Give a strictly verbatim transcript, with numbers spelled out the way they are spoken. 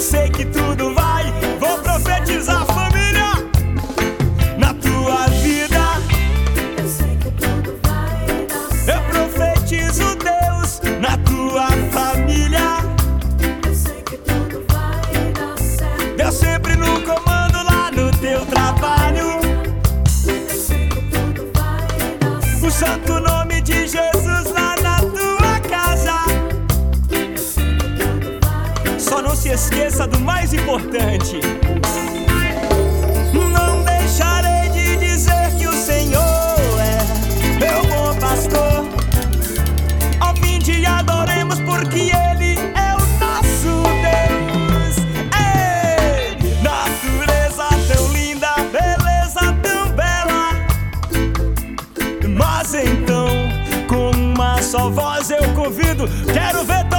sei que tudo vai. Vou profetizar, família, na tua vida. Eu sei que tudo vai dar Eu certo. profetizo, Deus, na tua família. Eu sei que tudo vai dar certo. Deus sempre no comando lá no teu trabalho. Eu sei que tudo vai dar certo. O santo nome de Jesus lá na tua casa. Eu sei que tudo vai. Só não se esqueça do mais importante: não deixarei de dizer que o Senhor é meu bom pastor. Ao fim de adoremos, porque Ele é o nosso Deus. Ei! Natureza tão linda, beleza tão bela. Mas então, com uma só voz eu convido, quero ver